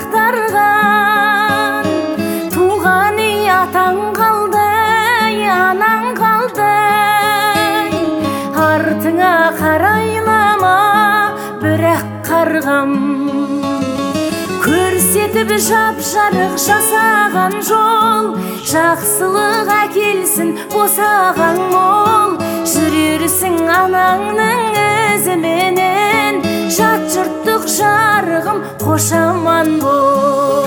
ақтарған, туған үй атаң қалды, анаң қалды. Артыңа қарайлама, бірақ қарғам. Көрсетіп жап-жарық жасаған жол, жақсылық әкелсін босаған мол. Жүрерсің анаңның ізіменен, жат жұрттық жарығым қош аман бол.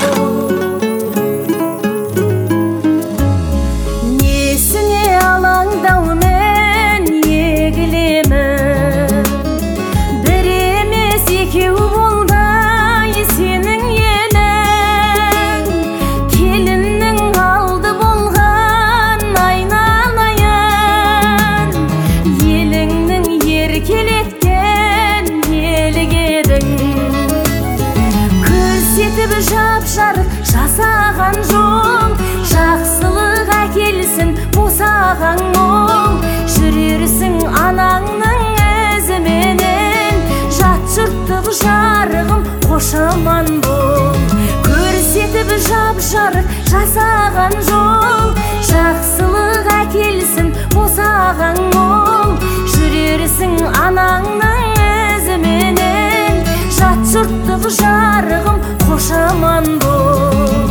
Несіне алаңдаумен егілемін, бір емес екеу болдай сенің елің. Келіннің алды болған айналайын, еліңнің еркелеткен елік едің. Көрсетіп жап-жарық жасаған жол, жақсылық әкелсін босаған мол. Жүрерсің анаңның ізіменен, жат жұрттық жарығым қош аман бол. Көрсетіп жап-жарық жасаған жол, жақсылық әкелсін босаған мол. Жүрерсің анаңның ізіменен, жат жұрттық жарығым қош аман бол.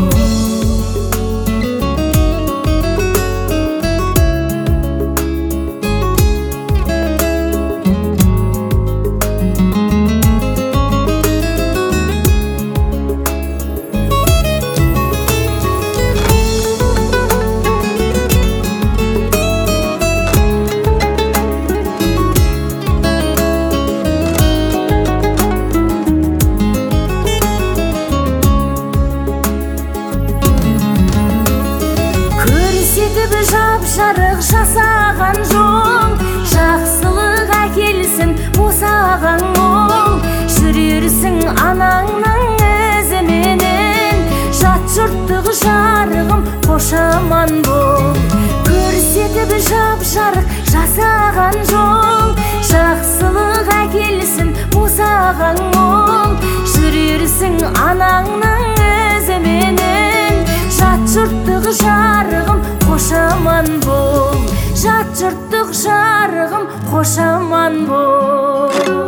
Жап-жарық жасаған жол, жақсылық әкелсін босаған мол. Жүрерсің анаңның ізіменен, жат жұрттық жарығым қош аман бол. Көрсетіп жап-жарық жасаған жол, жақсылық әкелсін босаған мол. Жүрерсің анаңның ізіменен, жат жұрттық жарығым қош аман бол. Жат жұрттық жарығым қош аман бол.